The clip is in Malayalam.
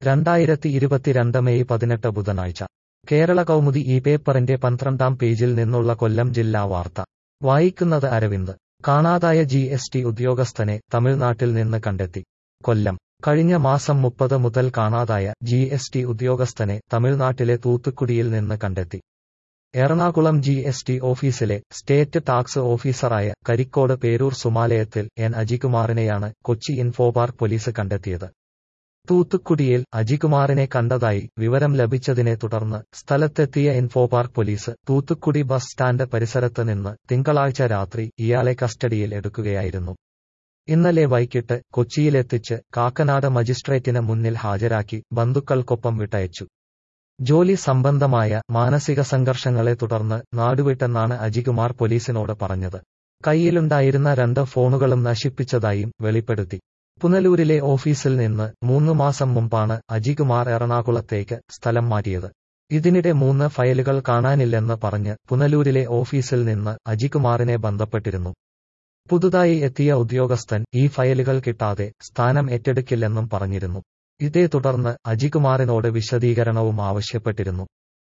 2022 മെയ് 18 ബുധനാഴ്ച കേരള കൗമുദി ഈ പേപ്പറിന്റെ 12-ാം പേജിൽ നിന്നുള്ള കൊല്ലം ജില്ലാ വാർത്ത വായിക്കുന്നത് അരവിന്ദ്. കാണാതായ GST ഉദ്യോഗസ്ഥനെ തമിഴ്നാട്ടിൽ നിന്ന് കണ്ടെത്തി. കൊല്ലം. കഴിഞ്ഞ മാസം 30 മുതൽ കാണാതായ GST ഉദ്യോഗസ്ഥനെ തമിഴ്നാട്ടിലെ തൂത്തുക്കുടിയിൽ നിന്ന് കണ്ടെത്തി. എറണാകുളം GST ഓഫീസിലെ സ്റ്റേറ്റ് ടാക്സ് ഓഫീസറായ കരിക്കോട് പേരൂർ സുമാലയത്തിൽ N അജികുമാറിനെയാണ് കൊച്ചി ഇൻഫോപാർക്ക് പോലീസ് കണ്ടെത്തിയത്. തൂത്തുക്കുടിയിൽ അജികുമാറിനെ കണ്ടതായി വിവരം ലഭിച്ചതിനെ തുടർന്ന് സ്ഥലത്തെത്തിയ Infopark police Thoothukudi bus stand പരിസരത്ത് നിന്ന് തിങ്കളാഴ്ച രാത്രി ഇയാളെ കസ്റ്റഡിയിൽ എടുക്കുകയായിരുന്നു. ഇന്നലെ വൈകിട്ട് കൊച്ചിയിലെത്തിച്ച് കാക്കനാട് മജിസ്ട്രേറ്റിന് മുന്നിൽ ഹാജരാക്കി ബന്ധുക്കൾക്കൊപ്പം വിട്ടയച്ചു. ജോലി സംബന്ധമായ മാനസിക സംഘർഷങ്ങളെ തുടർന്ന് നാടുവിട്ടെന്നാണ് അജികുമാർ പോലീസിനോട് പറഞ്ഞത്. കയ്യിലുണ്ടായിരുന്ന 2 ഫോണുകളും നശിപ്പിച്ചതായും വെളിപ്പെടുത്തി. പുനലൂരിലെ ഓഫീസിൽ നിന്ന് 3 മാസം മുമ്പാണ് അജികുമാർ എറണാകുളത്തേക്ക് സ്ഥലം മാറ്റിയത്. ഇതിനിടെ 3 ഫയലുകൾ കാണാനില്ലെന്ന് പറഞ്ഞ് പുനലൂരിലെ ഓഫീസിൽ നിന്ന് അജികുമാറിനെ ബന്ധപ്പെട്ടിരുന്നു. പുതുതായി എത്തിയ ഉദ്യോഗസ്ഥൻ ഈ ഫയലുകൾ കിട്ടാതെ സ്ഥാനം ഏറ്റെടുക്കില്ലെന്നും പറഞ്ഞിരുന്നു. ഇതേ തുടർന്ന് അജികുമാറിനോട് വിശദീകരണവും ആവശ്യപ്പെട്ടിരുന്നു.